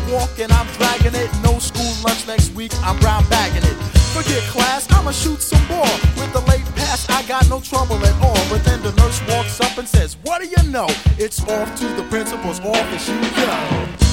walk and I'm dragging it. No school lunch next week, I'm brown bagging it. Forget class, I'ma shoot some ball. With the late pass, I got no trouble at all. But then the nurse walks up and says, what do you know? It's off to the principal's office, you go.